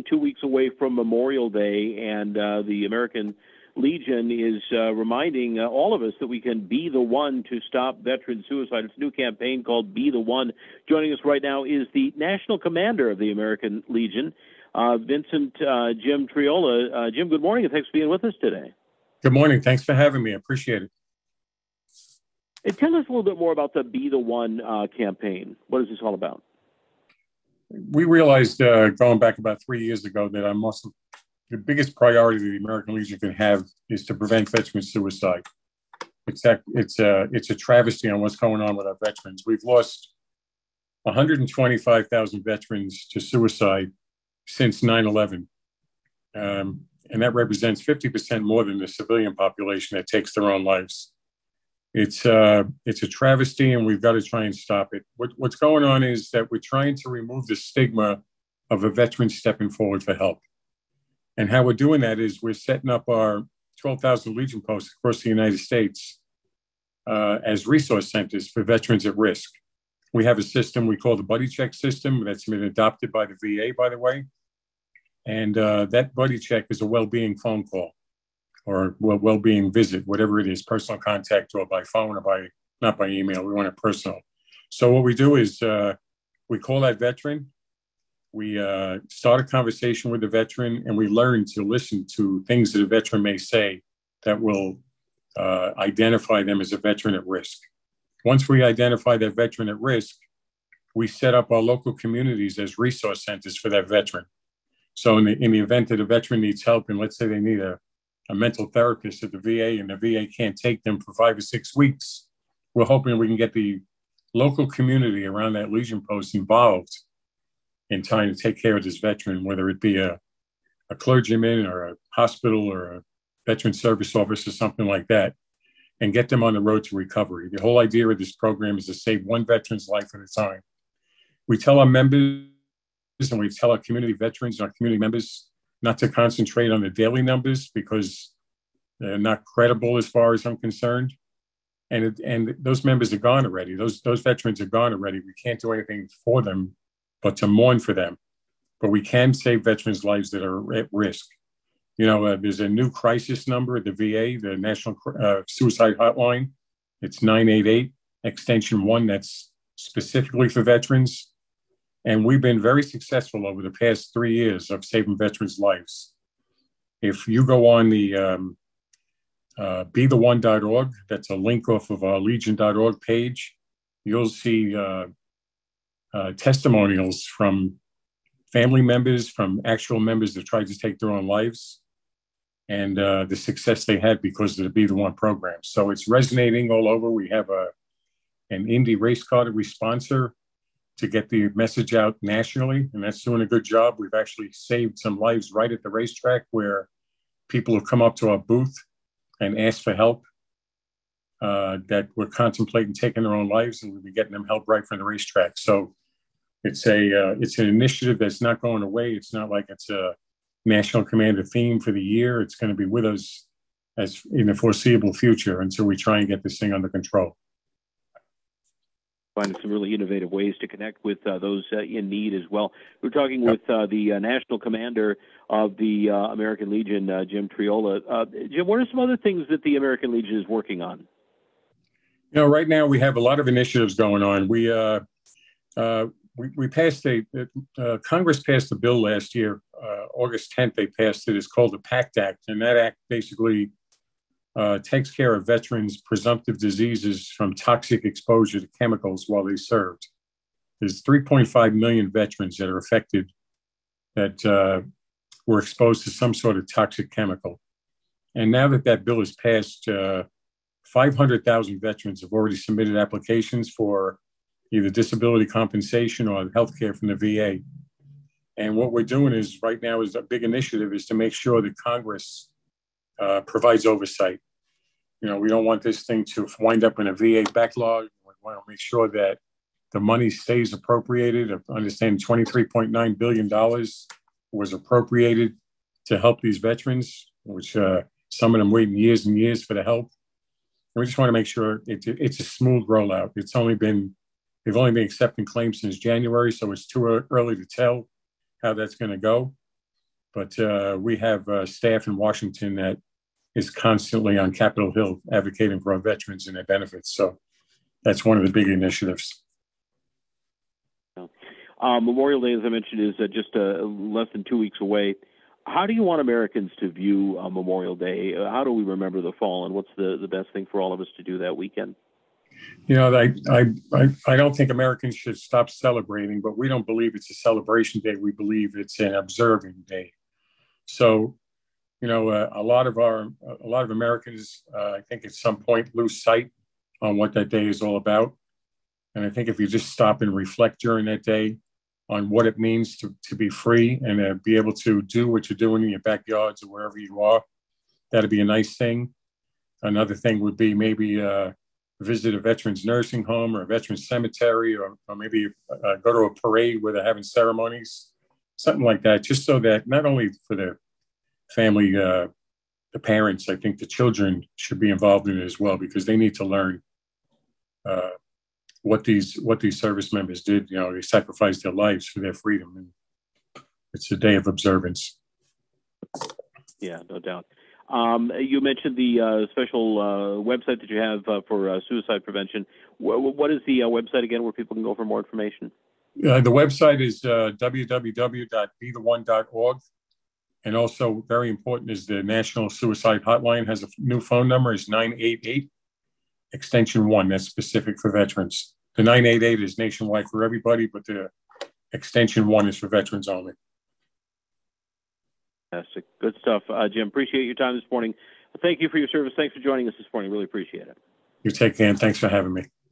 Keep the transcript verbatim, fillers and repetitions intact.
two weeks away from Memorial Day, and uh, the American Legion is uh, reminding uh, all of us that we can be the one to stop veteran suicide. It's a new campaign called Be the One. Joining us right now is the National Commander of the American Legion, uh, Vincent uh, Jim Triola. Uh, Jim, good morning, and thanks for being with us today. Good morning. Thanks for having me. I appreciate it. And tell us a little bit more about the Be the One uh, campaign. What is this all about? We realized uh, going back about three years ago that our most, the biggest priority the American Legion can have is to prevent veteran suicide. It's that, it's a, it's a travesty on what's going on with our veterans. We've lost one hundred twenty-five thousand veterans to suicide since nine eleven. Um, and that represents fifty percent more than the civilian population that takes their own lives. It's uh, it's a travesty, and we've got to try and stop it. What, what's going on is that we're trying to remove the stigma of a veteran stepping forward for help. And how we're doing that is we're setting up our twelve thousand Legion posts across the United States uh, as resource centers for veterans at risk. We have a system we call the Buddy Check system that's been adopted by the V A, by the way. And uh, that Buddy Check is a well-being phone call, or well-being visit, whatever it is, personal contact, or by phone, or by, not by email. We want it personal. So what we do is uh, we call that veteran, we uh, start a conversation with the veteran, and we learn to listen to things that a veteran may say that will uh, identify them as a veteran at risk. Once we identify that veteran at risk, we set up our local communities as resource centers for that veteran. So in the, in the event that a veteran needs help, and let's say they need a a mental therapist at the V A, and the V A can't take them for five or six weeks, we're hoping we can get the local community around that Legion post involved in trying to take care of this veteran, whether it be a, a clergyman or a hospital or a veteran service office or something like that, and get them on the road to recovery. The whole idea of this program is to save one veteran's life at a time. We tell our members, and we tell our community veterans and our community members not to concentrate on the daily numbers because they're not credible as far as I'm concerned. And it, and those members are gone already. Those, those veterans are gone already. We can't do anything for them but to mourn for them. But we can save veterans' lives that are at risk. You know, uh, there's a new crisis number at the V A, the National uh, Suicide Hotline. It's nine eight eight, extension one, that's specifically for veterans. And we've been very successful over the past three years of saving veterans' lives. If you go on the um, uh, be the one dot org, that's a link off of our legion dot org page, you'll see uh, uh, testimonials from family members, from actual members that tried to take their own lives, and uh, the success they had because of the Be the One program. So it's resonating all over. We have a an Indy race car that we sponsor to get the message out nationally, and that's doing a good job. We've actually saved some lives right at the racetrack where people have come up to our booth and asked for help, uh, that were contemplating taking their own lives, and we'll be getting them help right from the racetrack. So it's a uh, it's an initiative that's not going away. It's not like it's a National Commander theme for the year. It's going to be with us as in the foreseeable future until we try and get this thing under control. Finding some really innovative ways to connect with uh, those uh, in need as well. We're talking yep. with uh, the uh, National Commander of the uh, American Legion, uh, Jim Triola. Uh, Jim, what are some other things that the American Legion is working on? You know, right now we have a lot of initiatives going on. We uh, uh, we, we passed a uh, Congress passed a bill last year, uh, August tenth. They passed it. It's called the PACT Act, and that act basically Uh, takes care of veterans' presumptive diseases from toxic exposure to chemicals while they served. There's three point five million veterans that are affected that uh, were exposed to some sort of toxic chemical. And now that that bill is passed, uh, five hundred thousand veterans have already submitted applications for either disability compensation or health care from the V A. And what we're doing is right now is a big initiative is to make sure that Congress Uh, provides oversight. You know, we don't want this thing to wind up in a V A backlog. We want to make sure that the money stays appropriated. I understand twenty-three point nine billion dollars was appropriated to help these veterans, which uh, some of them waiting years and years for the help. And we just want to make sure it's, it's a smooth rollout. It's only been, they've only been accepting claims since January, so it's too early to tell how that's going to go. but uh, we have uh, staff in Washington that is constantly on Capitol Hill advocating for our veterans and their benefits. So that's one of the big initiatives. Uh, Memorial Day, as I mentioned, is uh, just uh, less than two weeks away. How do you want Americans to view uh, Memorial Day? Uh, how do we remember the fallen? What's the, the best thing for all of us to do that weekend? You know, I, I, I, I don't think Americans should stop celebrating, but we don't believe it's a celebration day. We believe it's an observing day. So, you know, uh, a lot of our, a lot of Americans, uh, I think at some point lose sight on what that day is all about. And I think if you just stop and reflect during that day on what it means to, to be free and uh, be able to do what you're doing in your backyards or wherever you are, that'd be a nice thing. Another thing would be maybe uh, visit a veterans nursing home or a veterans cemetery, or, or maybe uh, go to a parade where they're having ceremonies, something like that, just so that not only for the family, uh, the parents, I think the children should be involved in it as well, because they need to learn uh, what these what these service members did. You know, they sacrificed their lives for their freedom, and it's a day of observance. Yeah, no doubt. Um, you mentioned the uh, special uh, website that you have uh, for uh, suicide prevention. W- what is the uh, website again, where people can go for more information? Uh, the website is uh, w w w dot be the one dot org. And also very important is the National Suicide Hotline has a new phone number, is nine eight eight extension one. That's specific for veterans. The nine eight eight is nationwide for everybody, but the extension one is for veterans only. Fantastic. Good stuff. Uh, Jim, appreciate your time this morning. Thank you for your service. Thanks for joining us this morning. Really appreciate it. You take care, and thanks for having me.